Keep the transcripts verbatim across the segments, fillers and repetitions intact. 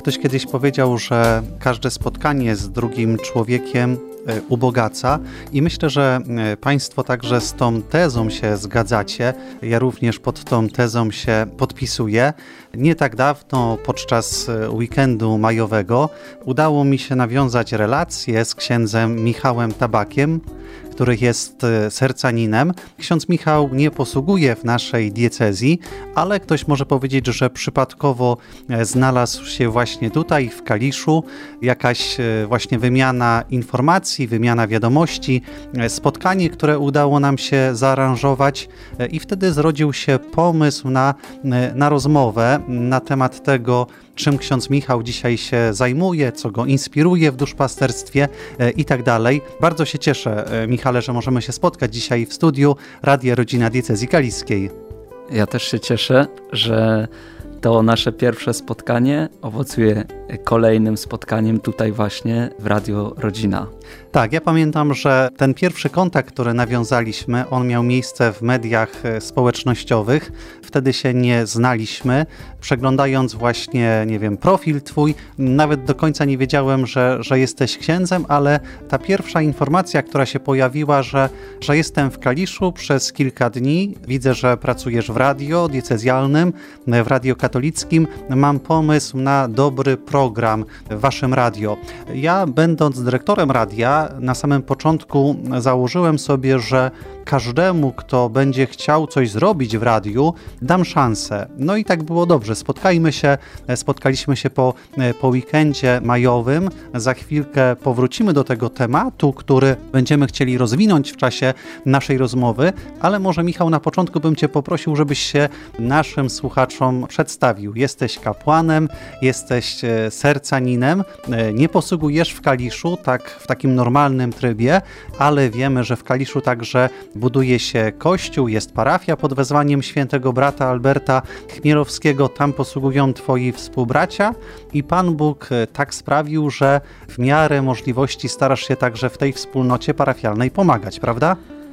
Ktoś kiedyś powiedział, że każde spotkanie z drugim człowiekiem ubogaca i myślę, że Państwo także z tą tezą się zgadzacie. Ja również pod tą tezą się podpisuję. Nie tak dawno, podczas weekendu majowego, udało mi się nawiązać relację z księdzem Michałem Tabakiem, który jest sercaninem. Ksiądz Michał nie posługuje w naszej diecezji, ale ktoś może powiedzieć, że przypadkowo znalazł się właśnie tutaj w Kaliszu. Jakaś właśnie wymiana informacji, wymiana wiadomości, spotkanie, które udało nam się zaaranżować i wtedy zrodził się pomysł na, na rozmowę na temat tego, czym ksiądz Michał dzisiaj się zajmuje, co go inspiruje w duszpasterstwie i tak dalej. Bardzo się cieszę, Michale, że możemy się spotkać dzisiaj w studiu Radia Rodzina Diecezji Kaliskiej. Ja też się cieszę, że to nasze pierwsze spotkanie owocuje kolejnym spotkaniem tutaj właśnie w Radio Rodzina. Tak, ja pamiętam, że ten pierwszy kontakt, który nawiązaliśmy, on miał miejsce w mediach społecznościowych. Wtedy się nie znaliśmy. Przeglądając właśnie, nie wiem, profil twój, nawet do końca nie wiedziałem, że, że jesteś księdzem, ale ta pierwsza informacja, która się pojawiła, że, że jestem w Kaliszu przez kilka dni, widzę, że pracujesz w radio diecezjalnym, w radio katolickim, mam pomysł na dobry program w waszym radio. Ja, będąc dyrektorem radia, na samym początku założyłem sobie, że każdemu, kto będzie chciał coś zrobić w radiu, dam szansę. No i tak było dobrze. Spotkajmy się, spotkaliśmy się po, po weekendzie majowym. Za chwilkę powrócimy do tego tematu, który będziemy chcieli rozwinąć w czasie naszej rozmowy, ale może, Michał, na początku bym cię poprosił, żebyś się naszym słuchaczom przedstawił. Jesteś kapłanem, jesteś sercaninem, nie posługujesz w Kaliszu tak w takim normalnym trybie, ale wiemy, że w Kaliszu także buduje się kościół, jest parafia pod wezwaniem świętego brata Alberta Chmielowskiego, tam posługują twoi współbracia i Pan Bóg tak sprawił, że w miarę możliwości starasz się także w tej wspólnocie parafialnej pomagać, prawda?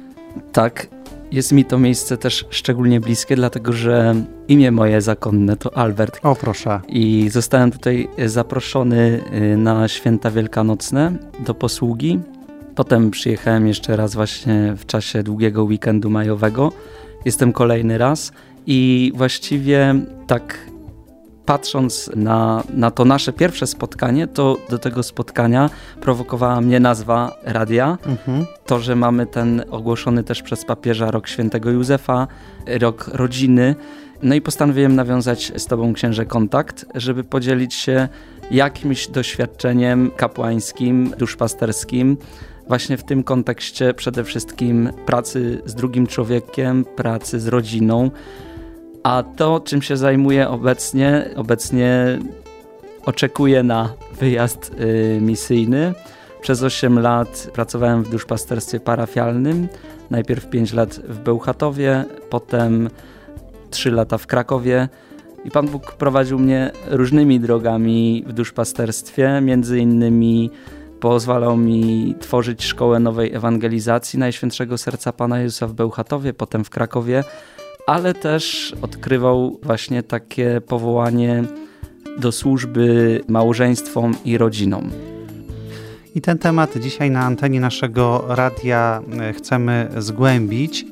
Tak, jest mi to miejsce też szczególnie bliskie, dlatego że imię moje zakonne to Albert. O, proszę. I zostałem tutaj zaproszony na święta wielkanocne do posługi. Potem przyjechałem jeszcze raz właśnie w czasie długiego weekendu majowego. Jestem kolejny raz i właściwie tak patrząc na, na to nasze pierwsze spotkanie, to do tego spotkania prowokowała mnie nazwa radia. Mhm. To, że mamy ten ogłoszony też przez papieża rok świętego Józefa, rok rodziny. No i postanowiłem nawiązać z tobą, księże, kontakt, żeby podzielić się jakimś doświadczeniem kapłańskim, duszpasterskim, właśnie w tym kontekście przede wszystkim pracy z drugim człowiekiem, pracy z rodziną. A to, czym się zajmuję obecnie, obecnie oczekuję na wyjazd y, misyjny. Przez osiem lat pracowałem w duszpasterstwie parafialnym. Najpierw pięć lat w Bełchatowie, potem trzy lata w Krakowie. I Pan Bóg prowadził mnie różnymi drogami w duszpasterstwie. Między innymi pozwalał mi tworzyć szkołę nowej ewangelizacji Najświętszego Serca Pana Jezusa w Bełchatowie, potem w Krakowie, ale też odkrywał właśnie takie powołanie do służby małżeństwom i rodzinom. I ten temat dzisiaj na antenie naszego radia chcemy zgłębić.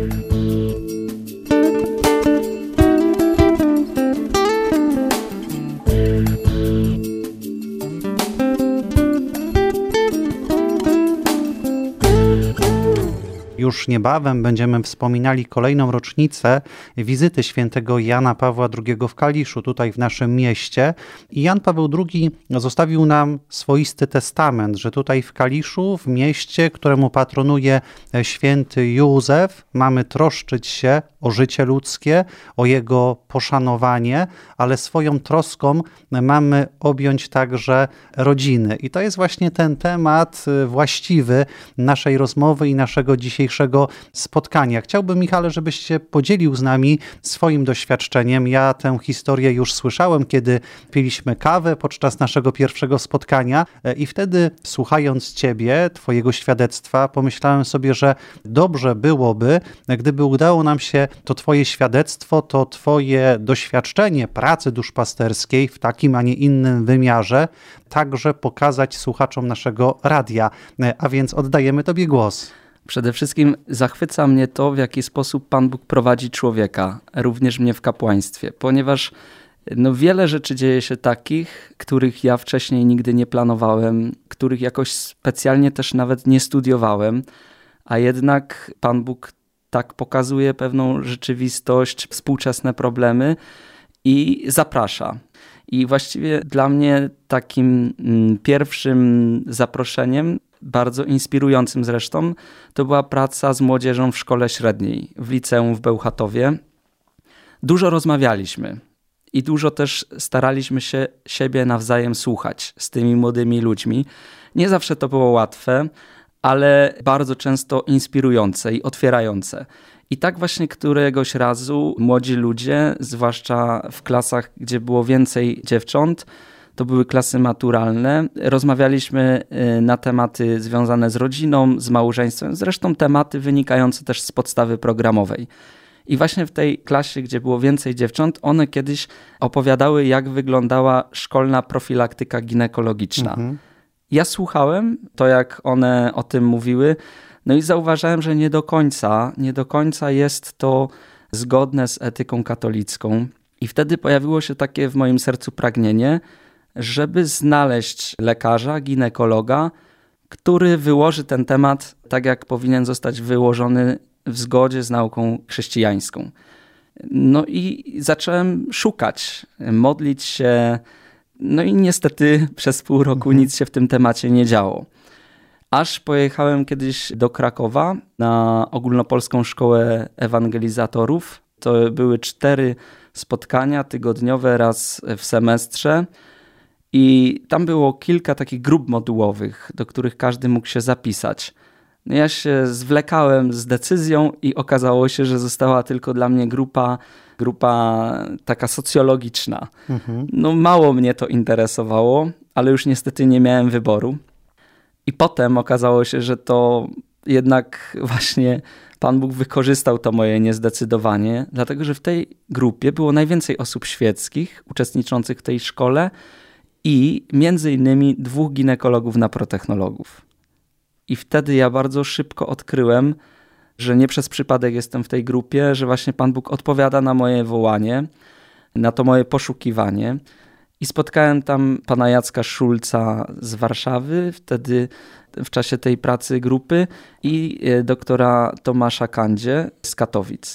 Już niebawem będziemy wspominali kolejną rocznicę wizyty świętego Jana Pawła drugiego w Kaliszu, tutaj w naszym mieście. I Jan Paweł drugi zostawił nam swoisty testament, że tutaj w Kaliszu, w mieście, któremu patronuje święty Józef, mamy troszczyć się o życie ludzkie, o jego poszanowanie, ale swoją troską mamy objąć także rodziny. I to jest właśnie ten temat właściwy naszej rozmowy i naszego dzisiejszego pierwszego spotkania. Chciałbym, Michale, żebyś się podzielił z nami swoim doświadczeniem. Ja tę historię już słyszałem, kiedy piliśmy kawę podczas naszego pierwszego spotkania i wtedy, słuchając ciebie, twojego świadectwa, pomyślałem sobie, że dobrze byłoby, gdyby udało nam się to twoje świadectwo, to twoje doświadczenie pracy duszpasterskiej w takim, a nie innym wymiarze także pokazać słuchaczom naszego radia. A więc oddajemy tobie głos. Przede wszystkim zachwyca mnie to, w jaki sposób Pan Bóg prowadzi człowieka, również mnie w kapłaństwie, ponieważ no, wiele rzeczy dzieje się takich, których ja wcześniej nigdy nie planowałem, których jakoś specjalnie też nawet nie studiowałem, a jednak Pan Bóg tak pokazuje pewną rzeczywistość, współczesne problemy i zaprasza. I właściwie dla mnie takim pierwszym zaproszeniem, bardzo inspirującym zresztą, to była praca z młodzieżą w szkole średniej, w liceum w Bełchatowie. Dużo rozmawialiśmy i dużo też staraliśmy się siebie nawzajem słuchać z tymi młodymi ludźmi. Nie zawsze to było łatwe, ale bardzo często inspirujące i otwierające. I tak właśnie któregoś razu młodzi ludzie, zwłaszcza w klasach, gdzie było więcej dziewcząt, to były klasy maturalne, rozmawialiśmy na tematy związane z rodziną, z małżeństwem, zresztą tematy wynikające też z podstawy programowej. I właśnie w tej klasie, gdzie było więcej dziewcząt, one kiedyś opowiadały, jak wyglądała szkolna profilaktyka ginekologiczna. Mhm. Ja słuchałem to, jak one o tym mówiły, no i zauważałem, że nie do końca, nie do końca jest to zgodne z etyką katolicką. I wtedy pojawiło się takie w moim sercu pragnienie, żeby znaleźć lekarza, ginekologa, który wyłoży ten temat tak, jak powinien zostać wyłożony w zgodzie z nauką chrześcijańską. No i zacząłem szukać, modlić się, no i niestety przez pół roku mhm. nic się w tym temacie nie działo. Aż pojechałem kiedyś do Krakowa na ogólnopolską szkołę ewangelizatorów. To były cztery spotkania tygodniowe raz w semestrze i tam było kilka takich grup modułowych, do których każdy mógł się zapisać. No ja się zwlekałem z decyzją i okazało się, że została tylko dla mnie grupa, grupa taka socjologiczna. Mhm. No mało mnie to interesowało, ale już niestety nie miałem wyboru. I potem okazało się, że to jednak właśnie Pan Bóg wykorzystał to moje niezdecydowanie, dlatego że w tej grupie było najwięcej osób świeckich uczestniczących w tej szkole i między innymi dwóch ginekologów naprotechnologów. I wtedy ja bardzo szybko odkryłem, że nie przez przypadek jestem w tej grupie, że właśnie Pan Bóg odpowiada na moje wołanie, na to moje poszukiwanie. I spotkałem tam pana Jacka Szulca z Warszawy, wtedy w czasie tej pracy grupy, i doktora Tomasza Kandzie z Katowic.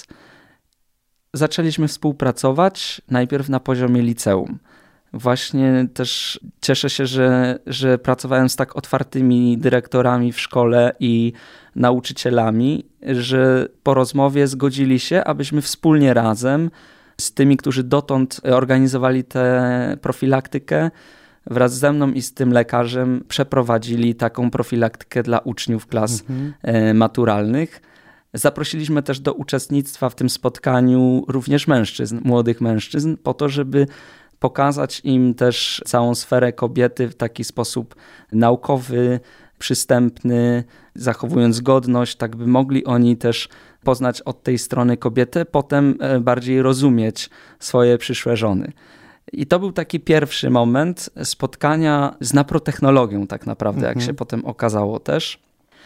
Zaczęliśmy współpracować najpierw na poziomie liceum. Właśnie też cieszę się, że, że pracowałem z tak otwartymi dyrektorami w szkole i nauczycielami, że po rozmowie zgodzili się, abyśmy wspólnie razem z tymi, którzy dotąd organizowali tę profilaktykę, wraz ze mną i z tym lekarzem przeprowadzili taką profilaktykę dla uczniów klas mhm. maturalnych. Zaprosiliśmy też do uczestnictwa w tym spotkaniu również mężczyzn, młodych mężczyzn, po to, żeby pokazać im też całą sferę kobiety w taki sposób naukowy, przystępny, zachowując godność, tak by mogli oni też poznać od tej strony kobietę, potem bardziej rozumieć swoje przyszłe żony. I to był taki pierwszy moment spotkania z naprotechnologią tak naprawdę, mhm. jak się potem okazało też.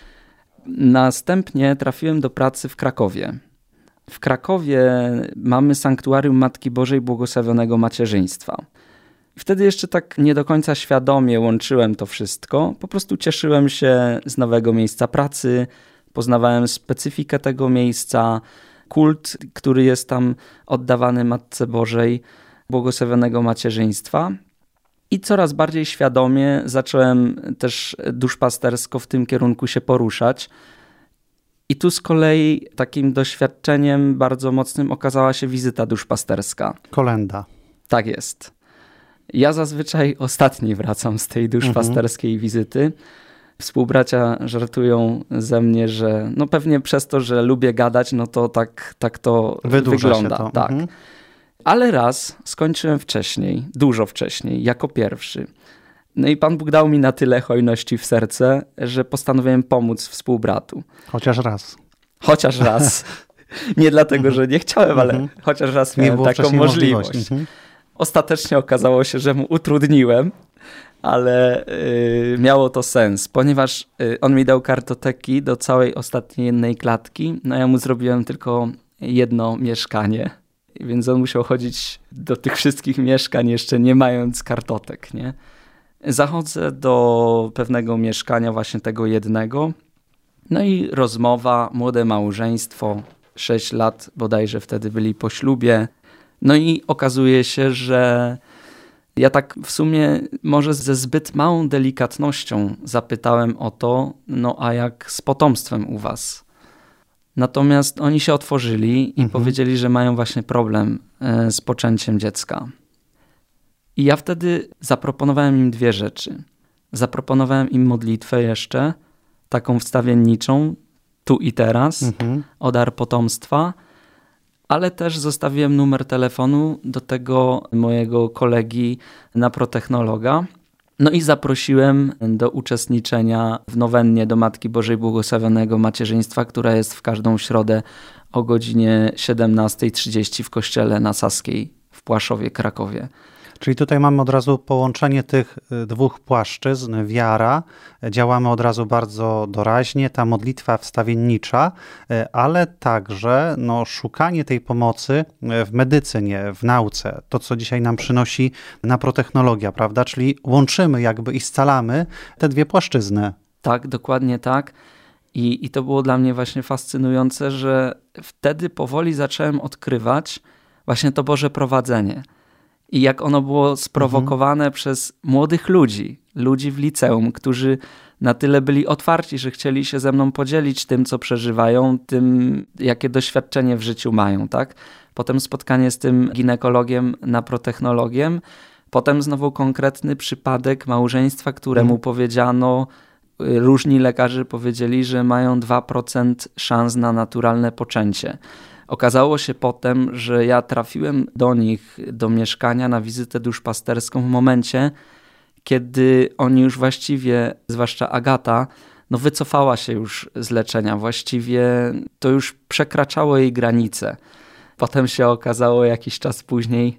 Następnie trafiłem do pracy w Krakowie. W Krakowie mamy sanktuarium Matki Bożej Błogosławionego Macierzyństwa. Wtedy jeszcze tak nie do końca świadomie łączyłem to wszystko. Po prostu cieszyłem się z nowego miejsca pracy, poznawałem specyfikę tego miejsca, kult, który jest tam oddawany Matce Bożej Błogosławionego Macierzyństwa. I coraz bardziej świadomie zacząłem też duszpastersko w tym kierunku się poruszać. I tu z kolei takim doświadczeniem bardzo mocnym okazała się wizyta duszpasterska. Kolenda. Tak jest. Ja zazwyczaj ostatni wracam z tej duszpasterskiej mhm. wizyty. Współbracia żartują ze mnie, że no pewnie przez to, że lubię gadać, no to tak, tak to Wydłuża wygląda. się to. Tak. Mhm. Ale raz skończyłem wcześniej, dużo wcześniej, jako pierwszy. No i Pan Bóg dał mi na tyle hojności w serce, że postanowiłem pomóc współbratu. Chociaż raz. Chociaż raz. Nie dlatego, że nie chciałem, ale Mhm. chociaż raz Nie miałem było taką wcześniej możliwość. możliwości. Mhm. Ostatecznie okazało się, że mu utrudniłem, ale y, miało to sens, ponieważ y, on mi dał kartoteki do całej ostatniej jednej klatki, no ja mu zrobiłem tylko jedno mieszkanie, więc on musiał chodzić do tych wszystkich mieszkań jeszcze nie mając kartotek, nie? Zachodzę do pewnego mieszkania, właśnie tego jednego, no i rozmowa, młode małżeństwo, sześć lat bodajże wtedy byli po ślubie, no i okazuje się, że ja tak w sumie może ze zbyt małą delikatnością zapytałem o to, no a jak z potomstwem u was? Natomiast oni się otworzyli i mhm. powiedzieli, że mają właśnie problem z poczęciem dziecka. I ja wtedy zaproponowałem im dwie rzeczy. Zaproponowałem im modlitwę jeszcze, taką wstawienniczą, tu i teraz, mhm. o dar potomstwa, ale też zostawiłem numer telefonu do tego mojego kolegi na protechnologa. No i zaprosiłem do uczestniczenia w nowennie do Matki Bożej Błogosławionego Macierzyństwa, która jest w każdą środę o godzinie siedemnasta trzydzieści w kościele na Saskiej w Płaszowie, Krakowie. Czyli tutaj mamy od razu połączenie tych dwóch płaszczyzn, wiara, działamy od razu bardzo doraźnie, ta modlitwa wstawiennicza, ale także no, szukanie tej pomocy w medycynie, w nauce, to co dzisiaj nam przynosi naprotechnologia, prawda? Czyli łączymy jakby i scalamy te dwie płaszczyzny. Tak, dokładnie tak. I, i to było dla mnie właśnie fascynujące, że wtedy powoli zacząłem odkrywać właśnie to Boże prowadzenie. I jak ono było sprowokowane mhm. przez młodych ludzi, ludzi w liceum, którzy na tyle byli otwarci, że chcieli się ze mną podzielić tym, co przeżywają, tym, jakie doświadczenie w życiu mają, tak? Potem spotkanie z tym ginekologiem, naprotechnologiem, potem znowu konkretny przypadek małżeństwa, któremu mhm. powiedziano, różni lekarze powiedzieli, że mają dwa procent szans na naturalne poczęcie. Okazało się potem, że ja trafiłem do nich, do mieszkania na wizytę duszpasterską w momencie, kiedy oni już właściwie, zwłaszcza Agata, no wycofała się już z leczenia. Właściwie to już przekraczało jej granice. Potem się okazało jakiś czas później,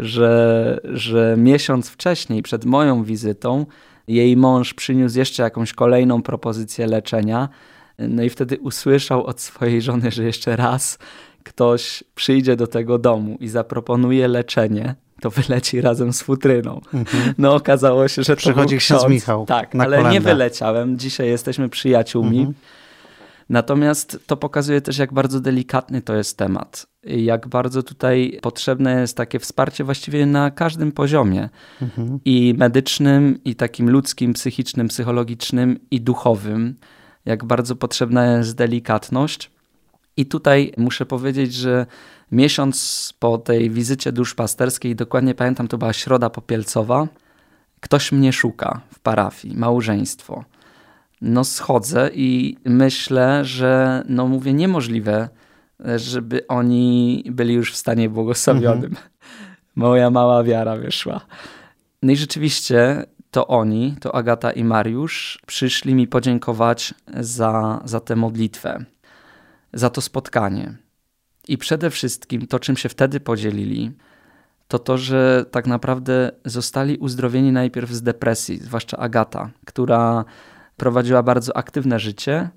że, że miesiąc wcześniej, przed moją wizytą, jej mąż przyniósł jeszcze jakąś kolejną propozycję leczenia. No i wtedy usłyszał od swojej żony, że jeszcze raz ktoś przyjdzie do tego domu i zaproponuje leczenie, to wyleci razem z futryną. Mhm. No okazało się, że to przychodzi był ksiądz. ksiądz Michał. Tak, na ale kolędę. nie wyleciałem. Dzisiaj jesteśmy przyjaciółmi. Mhm. Natomiast to pokazuje też, jak bardzo delikatny to jest temat. Jak bardzo tutaj potrzebne jest takie wsparcie właściwie na każdym poziomie. Mhm. I medycznym, i takim ludzkim, psychicznym, psychologicznym, i duchowym. Jak bardzo potrzebna jest delikatność. I tutaj muszę powiedzieć, że miesiąc po tej wizycie duszpasterskiej, dokładnie pamiętam, to była Środa Popielcowa, ktoś mnie szuka w parafii, małżeństwo. No schodzę i myślę, że no mówię, niemożliwe, żeby oni byli już w stanie błogosławionym. Mhm. Moja mała wiara wyszła. No i rzeczywiście to oni, to Agata i Mariusz, przyszli mi podziękować za, za tę modlitwę, za to spotkanie. I przede wszystkim to, czym się wtedy podzielili, to to, że tak naprawdę zostali uzdrowieni najpierw z depresji, zwłaszcza Agata, która prowadziła bardzo aktywne życie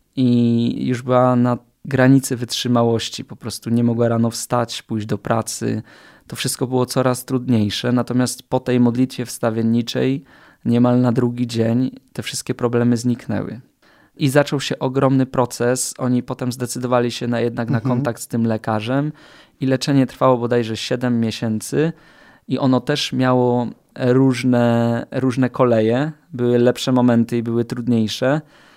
i już była na granicy wytrzymałości. Po prostu nie mogła rano wstać, pójść do pracy. To wszystko było coraz trudniejsze. Natomiast po tej modlitwie wstawienniczej niemal na drugi dzień te wszystkie problemy zniknęły. I zaczął się ogromny proces. Oni potem zdecydowali się na jednak mhm. na kontakt z tym lekarzem i leczenie trwało bodajże siedem miesięcy i ono też miało różne, różne koleje. Były lepsze momenty i były trudniejsze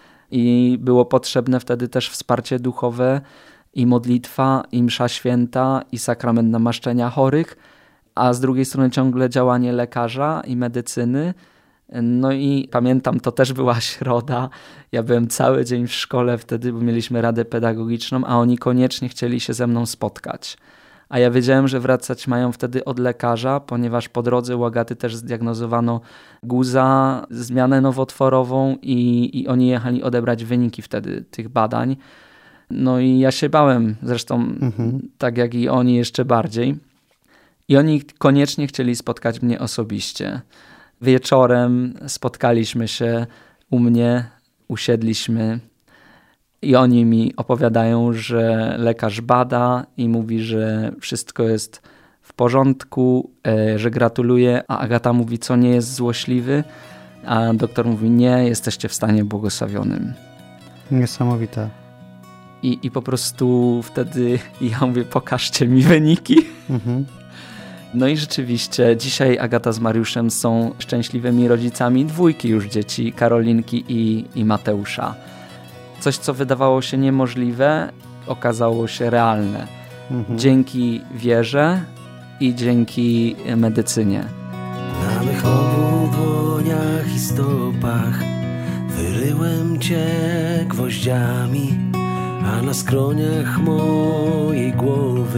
i było potrzebne wtedy też wsparcie duchowe i modlitwa, i msza święta, i sakrament namaszczenia chorych, a z drugiej strony ciągle działanie lekarza i medycyny. No i pamiętam, to też była środa. Ja byłem cały dzień w szkole wtedy, bo mieliśmy radę pedagogiczną, a oni koniecznie chcieli się ze mną spotkać. A ja wiedziałem, że wracać mają wtedy od lekarza, ponieważ po drodze u Agaty też zdiagnozowano guza, zmianę nowotworową i, i oni jechali odebrać wyniki wtedy tych badań. No i ja się bałem, zresztą mhm. tak jak i oni jeszcze bardziej. I oni koniecznie chcieli spotkać mnie osobiście. Wieczorem spotkaliśmy się u mnie, usiedliśmy i oni mi opowiadają, że lekarz bada i mówi, że wszystko jest w porządku, że gratuluje, a Agata mówi, co nie jest złośliwy, a doktor mówi, nie, jesteście w stanie błogosławionym. Niesamowite. I, i po prostu wtedy ja mówię, pokażcie mi wyniki. Mhm. No i rzeczywiście dzisiaj Agata z Mariuszem są szczęśliwymi rodzicami dwójki już dzieci, Karolinki i, i Mateusza. Coś, co wydawało się niemożliwe, okazało się realne. Mhm. Dzięki wierze i dzięki medycynie. Na mych obu dłoniach i stopach wyryłem cię gwoździami, a na skroniach mojej głowy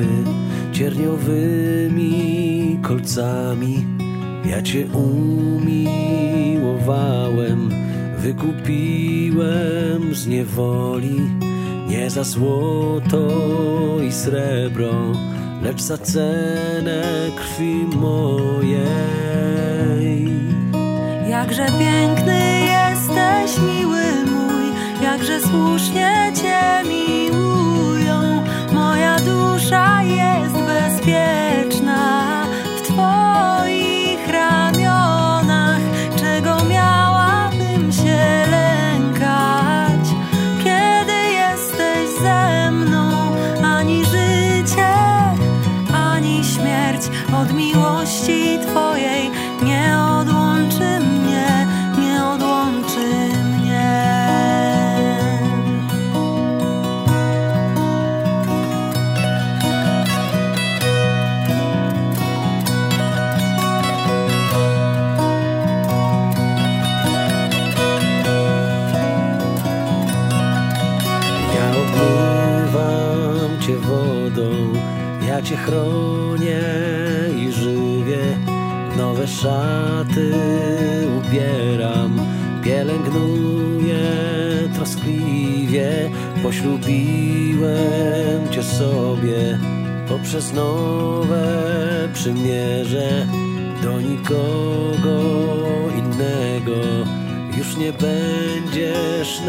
cierniowymi kolcami. Ja cię umiłowałem, wykupiłem z niewoli, nie za złoto i srebro, lecz za cenę krwi mojej. Jakże piękny jesteś, miły mój, jakże słusznie cię miłują. Moja dusza jest bezpieczna w twoich ramionach. Czego miałabym się lękać, kiedy jesteś ze mną? Ani życie, ani śmierć od miłości twojej nie odłączy mnie, nie odłączy mnie. Ja obmywam cię wodą, ja cię chronię i żywię, nowe szaty ubieram, pielęgnuję troskliwie. Poślubiłem cię sobie poprzez nowe przymierze. Do nikogo innego już nie będziesz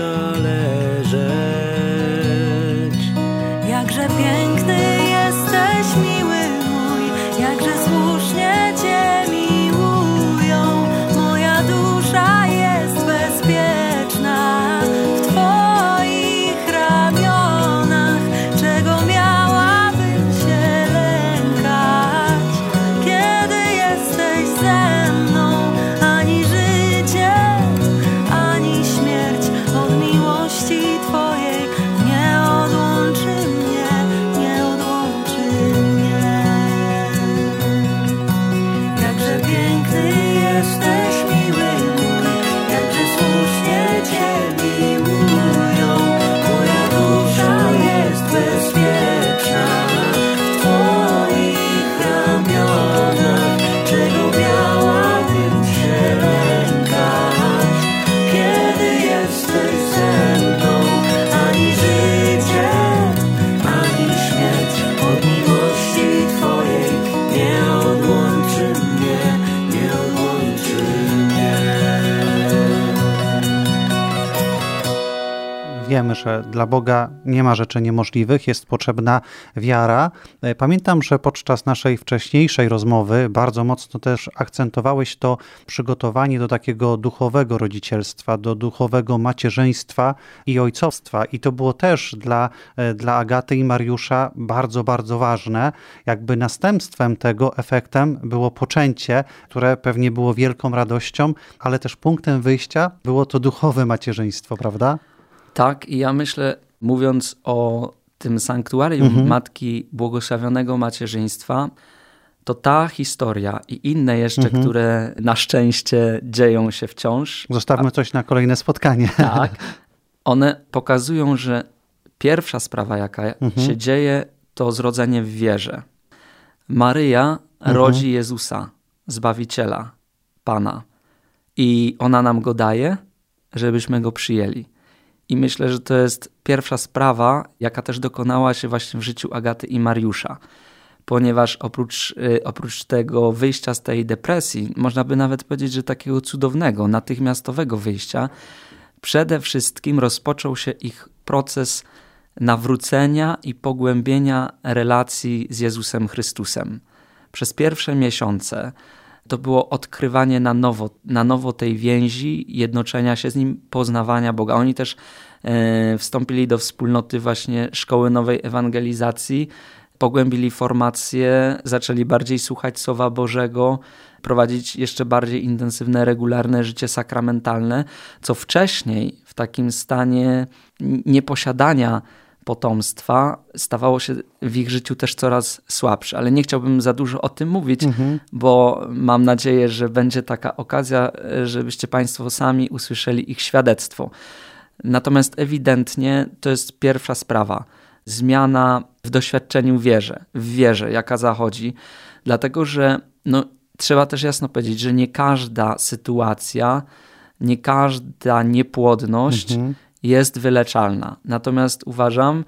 należeć. Jakże piękny jesteś, miły mój, jakże słusznie cię miłują. Moja dusza jest bezpieczna w twoich ramionach. Czego miałabym się lękać, kiedy jesteś ze mną? Ani życie, ani śmierć od miłości twojej nie odłączy mnie, nie odłączy mnie. Jakże piękny jesteś, miły mój, jakże słusznie cię miłują. Moja dusza jest bezpieczna w twoich ramionach. Czego miałabym się lękać, kiedy jesteś ze mną? Ani życie, ani śmierć od miłości twojej nie odłączy mnie, nie odłączy mnie. Wiemy, że dla Boga nie ma rzeczy niemożliwych, jest potrzebna wiara. Pamiętam, że podczas naszej wcześniejszej rozmowy bardzo mocno też akcentowałeś to przygotowanie do takiego duchowego rodzicielstwa, do duchowego macierzyństwa i ojcostwa. I to było też dla, dla Agaty i Mariusza bardzo, bardzo ważne. Jakby następstwem tego, efektem było poczęcie, które pewnie było wielką radością, ale też punktem wyjścia było to duchowe macierzyństwo, prawda? Tak, i ja myślę, mówiąc o tym sanktuarium mhm. Matki Błogosławionego Macierzyństwa, to ta historia i inne jeszcze, mhm. które na szczęście dzieją się wciąż. Zostawmy coś na kolejne spotkanie. Tak. One pokazują, że pierwsza sprawa, jaka mhm. się dzieje, to zrodzenie w wierze. Maryja mhm. rodzi Jezusa, Zbawiciela, Pana. I ona nam go daje, żebyśmy go przyjęli. I myślę, że to jest pierwsza sprawa, jaka też dokonała się właśnie w życiu Agaty i Mariusza. Ponieważ oprócz, oprócz tego wyjścia z tej depresji, można by nawet powiedzieć, że takiego cudownego, natychmiastowego wyjścia, przede wszystkim rozpoczął się ich proces nawrócenia i pogłębienia relacji z Jezusem Chrystusem. Przez pierwsze miesiące to było odkrywanie na nowo, na nowo tej więzi, jednoczenia się z Nim, poznawania Boga. Oni też e, wstąpili do wspólnoty właśnie Szkoły Nowej Ewangelizacji, pogłębili formację, zaczęli bardziej słuchać Słowa Bożego, prowadzić jeszcze bardziej intensywne, regularne życie sakramentalne, co wcześniej w takim stanie nieposiadania potomstwa stawało się w ich życiu też coraz słabsze. Ale nie chciałbym za dużo o tym mówić, mhm. bo mam nadzieję, że będzie taka okazja, żebyście Państwo sami usłyszeli ich świadectwo. Natomiast ewidentnie to jest pierwsza sprawa. Zmiana w doświadczeniu wierze, w wierze, jaka zachodzi. Dlatego, że no, trzeba też jasno powiedzieć, że nie każda sytuacja, nie każda niepłodność mhm. jest wyleczalna. Natomiast uważam,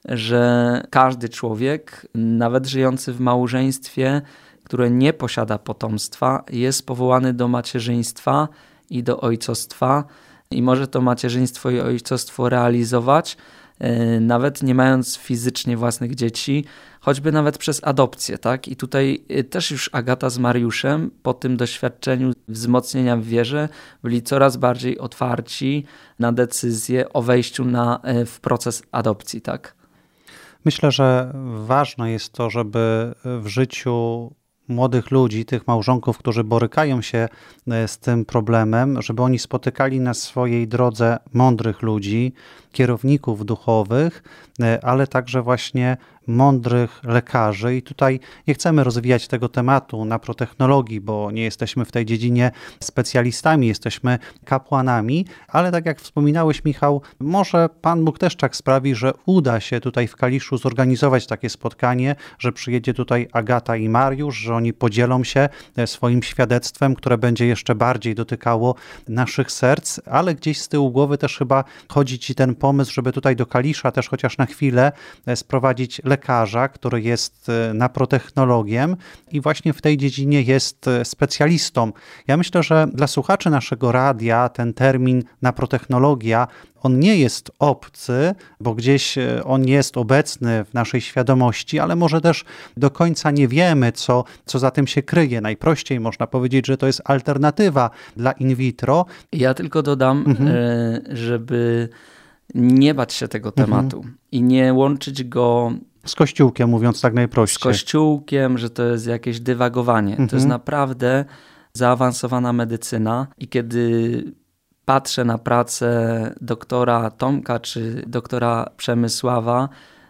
że każdy człowiek, nawet żyjący w małżeństwie, które nie posiada potomstwa, jest powołany do macierzyństwa i do ojcostwa i może to macierzyństwo i ojcostwo realizować, nawet nie mając fizycznie własnych dzieci, choćby nawet przez adopcję, tak? I tutaj też już Agata z Mariuszem po tym doświadczeniu wzmocnienia w wierze byli coraz bardziej otwarci na decyzję o wejściu na, w proces adopcji, tak? Myślę, że ważne jest to, żeby w życiu młodych ludzi, tych małżonków, którzy borykają się z tym problemem, żeby oni spotykali na swojej drodze mądrych ludzi, kierowników duchowych, ale także właśnie mądrych lekarzy. I tutaj nie chcemy rozwijać tego tematu naprotechnologii, bo nie jesteśmy w tej dziedzinie specjalistami, jesteśmy kapłanami, ale tak jak wspominałeś, Michał, może Pan Bóg też tak sprawi, że uda się tutaj w Kaliszu zorganizować takie spotkanie, że przyjedzie tutaj Agata i Mariusz, że oni podzielą się swoim świadectwem, które będzie jeszcze bardziej dotykało naszych serc, ale gdzieś z tyłu głowy też chyba chodzi Ci ten pomysł, żeby tutaj do Kalisza też chociaż na chwilę sprowadzić lekarza, który jest naprotechnologiem i właśnie w tej dziedzinie jest specjalistą. Ja myślę, że dla słuchaczy naszego radia ten termin naprotechnologia, on nie jest obcy, bo gdzieś on jest obecny w naszej świadomości, ale może też do końca nie wiemy, co, co za tym się kryje. Najprościej można powiedzieć, że to jest alternatywa dla in vitro. Ja tylko dodam, mhm. żeby nie bać się tego tematu mhm. i nie łączyć go z Kościółkiem, mówiąc tak najprościej. Z Kościółkiem, że to jest jakieś dywagowanie. Mhm. To jest naprawdę zaawansowana medycyna i kiedy patrzę na pracę doktora Tomka czy doktora Przemysława,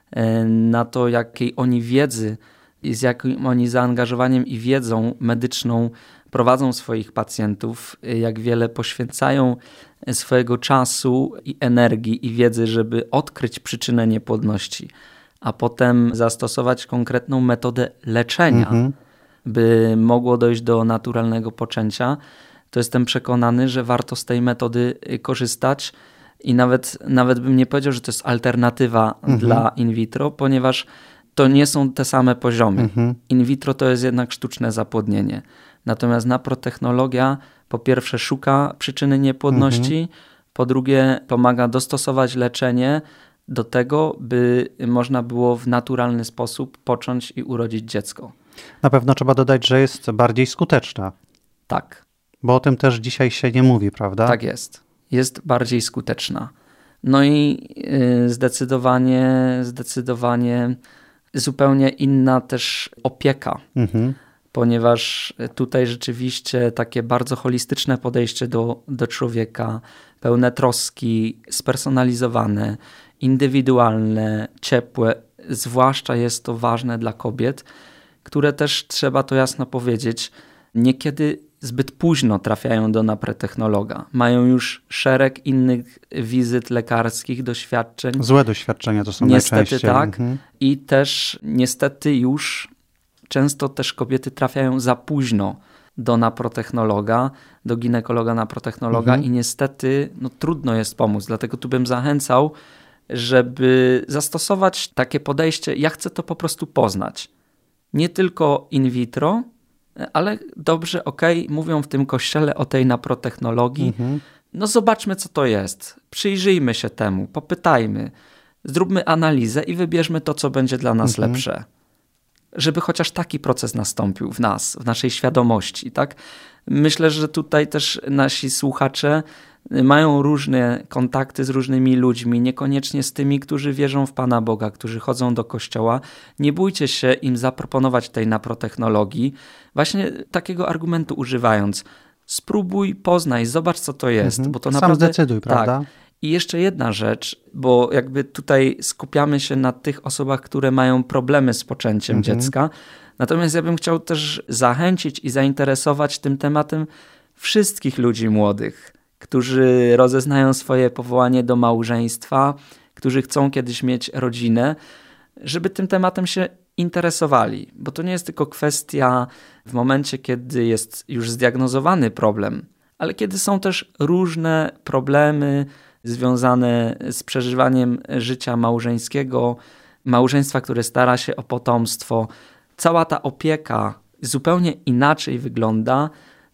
na to, jakiej oni wiedzy i z jakim oni zaangażowaniem i wiedzą medyczną prowadzą swoich pacjentów, jak wiele poświęcają swojego czasu i energii i wiedzy, żeby odkryć przyczynę niepłodności, a potem zastosować konkretną metodę leczenia, mhm. by mogło dojść do naturalnego poczęcia, to jestem przekonany, że warto z tej metody korzystać i nawet, nawet bym nie powiedział, że to jest alternatywa mhm. dla in vitro, ponieważ to nie są te same poziomy. Mhm. In vitro to jest jednak sztuczne zapłodnienie. Natomiast naprotechnologia po pierwsze szuka przyczyny niepłodności, mhm. po drugie pomaga dostosować leczenie do tego, by można było w naturalny sposób począć i urodzić dziecko. Na pewno trzeba dodać, że jest bardziej skuteczna. Tak. Bo o tym też dzisiaj się nie mówi, prawda? Tak jest. Jest bardziej skuteczna. No i zdecydowanie, zdecydowanie zupełnie inna też opieka. Mhm. Ponieważ tutaj rzeczywiście takie bardzo holistyczne podejście do, do człowieka, pełne troski, spersonalizowane, indywidualne, ciepłe, zwłaszcza jest to ważne dla kobiet, które też, trzeba to jasno powiedzieć, niekiedy zbyt późno trafiają do naprotechnologa. Mają już szereg innych wizyt lekarskich, doświadczeń. Złe doświadczenia to są niestety najczęściej. tak. Mhm. I też niestety już często też kobiety trafiają za późno do naprotechnologa, do ginekologa naprotechnologa mhm. i niestety no, trudno jest pomóc. Dlatego tu bym zachęcał, żeby zastosować takie podejście, ja chcę to po prostu poznać. Nie tylko in vitro, ale dobrze, okej, okay, mówią w tym kościele o tej naprotechnologii. Mhm. No zobaczmy, co to jest. Przyjrzyjmy się temu, popytajmy, zróbmy analizę i wybierzmy to, co będzie dla nas mhm. lepsze. Żeby chociaż taki proces nastąpił w nas, w naszej świadomości, tak? Myślę, że tutaj też nasi słuchacze mają różne kontakty z różnymi ludźmi, niekoniecznie z tymi, którzy wierzą w Pana Boga, którzy chodzą do kościoła. Nie bójcie się im zaproponować tej naprotechnologii, właśnie takiego argumentu używając. Spróbuj, poznaj, zobacz, co to jest. Mhm. Bo to Sam naprawdę, zdecyduj, prawda? Tak. I jeszcze jedna rzecz, bo jakby tutaj skupiamy się na tych osobach, które mają problemy z poczęciem mhm. dziecka. Natomiast ja bym chciał też zachęcić i zainteresować tym tematem wszystkich ludzi młodych, którzy rozeznają swoje powołanie do małżeństwa, którzy chcą kiedyś mieć rodzinę, żeby tym tematem się interesowali. Bo to nie jest tylko kwestia w momencie, kiedy jest już zdiagnozowany problem, ale kiedy są też różne problemy związane z przeżywaniem życia małżeńskiego, małżeństwa, które stara się o potomstwo. Cała ta opieka zupełnie inaczej wygląda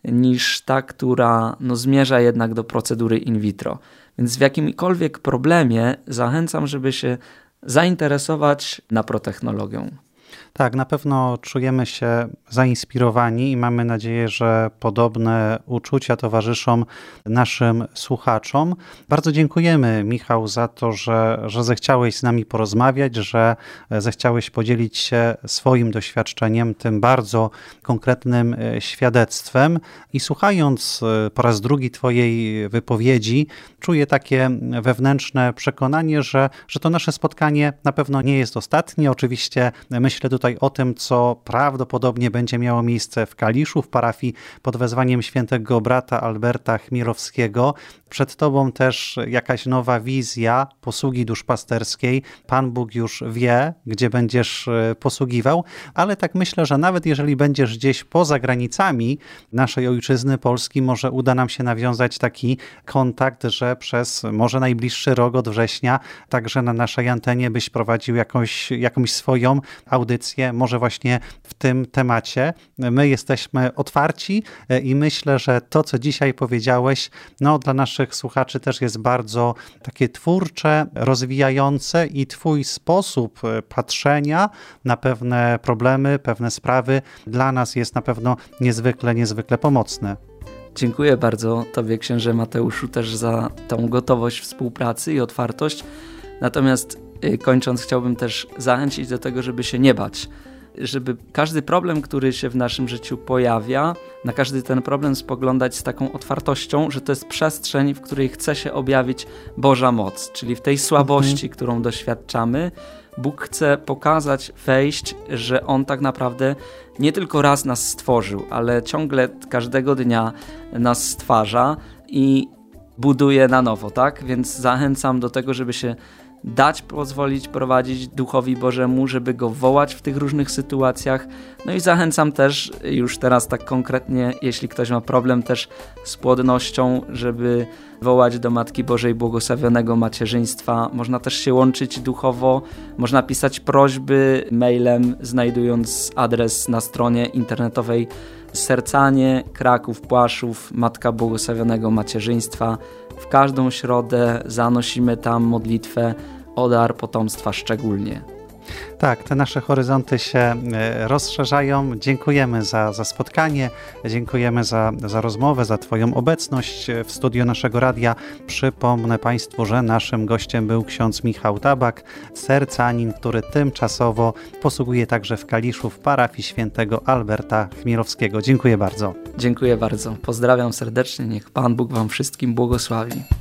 niż ta, która no, zmierza jednak do procedury in vitro. Więc w jakimkolwiek problemie zachęcam, żeby się zainteresować naprotechnologią. Tak, na pewno czujemy się zainspirowani i mamy nadzieję, że podobne uczucia towarzyszą naszym słuchaczom. Bardzo dziękujemy, Michał, za to, że, że zechciałeś z nami porozmawiać, że zechciałeś podzielić się swoim doświadczeniem, tym bardzo konkretnym świadectwem. I słuchając po raz drugi twojej wypowiedzi, czuję takie wewnętrzne przekonanie, że, że to nasze spotkanie na pewno nie jest ostatnie. Oczywiście myślę tutaj o tym, co prawdopodobnie będzie miało miejsce w Kaliszu, w parafii pod wezwaniem świętego brata Alberta Chmielowskiego. Przed tobą też jakaś nowa wizja posługi duszpasterskiej. Pan Bóg już wie, gdzie będziesz posługiwał, ale tak myślę, że nawet jeżeli będziesz gdzieś poza granicami naszej ojczyzny Polski, może uda nam się nawiązać taki kontakt, że przez może najbliższy rok od września także na naszej antenie byś prowadził jakąś, jakąś swoją audycję, może właśnie w tym temacie. My jesteśmy otwarci i myślę, że to, co dzisiaj powiedziałeś, no dla naszych słuchaczy też jest bardzo takie twórcze, rozwijające i twój sposób patrzenia na pewne problemy, pewne sprawy dla nas jest na pewno niezwykle, niezwykle pomocny. Dziękuję bardzo Tobie, księże Mateuszu, też za tą gotowość współpracy i otwartość. Natomiast kończąc, chciałbym też zachęcić do tego, żeby się nie bać. Żeby każdy problem, który się w naszym życiu pojawia, na każdy ten problem spoglądać z taką otwartością, że to jest przestrzeń, w której chce się objawić Boża moc, czyli w tej słabości, mhm. którą doświadczamy, Bóg chce pokazać, wejść, że On tak naprawdę nie tylko raz nas stworzył, ale ciągle każdego dnia nas stwarza i buduje na nowo, tak? Więc zachęcam do tego, żeby się dać pozwolić prowadzić Duchowi Bożemu, żeby Go wołać w tych różnych sytuacjach. No i zachęcam też już teraz tak konkretnie, jeśli ktoś ma problem też z płodnością, żeby wołać do Matki Bożej błogosławionego macierzyństwa. Można też się łączyć duchowo, można pisać prośby mailem, znajdując adres na stronie internetowej Sercanie, Kraków, Płaszów, Matka Błogosławionego Macierzyństwa. W każdą środę zanosimy tam modlitwę o dar potomstwa szczególnie. Tak, te nasze horyzonty się rozszerzają. Dziękujemy za, za spotkanie, dziękujemy za, za rozmowę, za Twoją obecność w studiu naszego radia. Przypomnę Państwu, że naszym gościem był ksiądz Michał Tabak, sercanin, który tymczasowo posługuje także w Kaliszu w parafii świętego Alberta Chmielowskiego. Dziękuję bardzo. Dziękuję bardzo. Pozdrawiam serdecznie. Niech Pan Bóg Wam wszystkim błogosławi.